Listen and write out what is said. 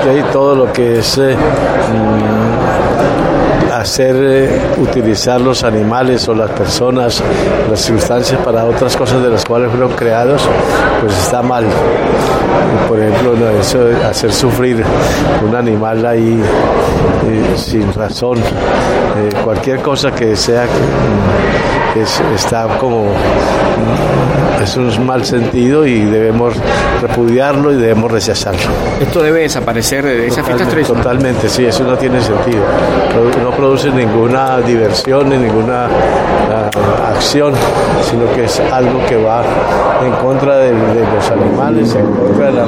¿okay? Todo lo que es utilizar los animales o las personas, las circunstancias para otras cosas de las cuales fueron creados, pues está mal. Por ejemplo, eso de hacer sufrir un animal ahí sin razón, cualquier cosa que sea, está como, es un mal sentido y debemos repudiarlo y debemos rechazarlo. ¿Esto debe desaparecer de esas fiestas tradicionales? Totalmente, sí, eso no tiene sentido. No produce ninguna diversión ni ninguna acción, sino que es algo que va en contra de los animales, en contra de la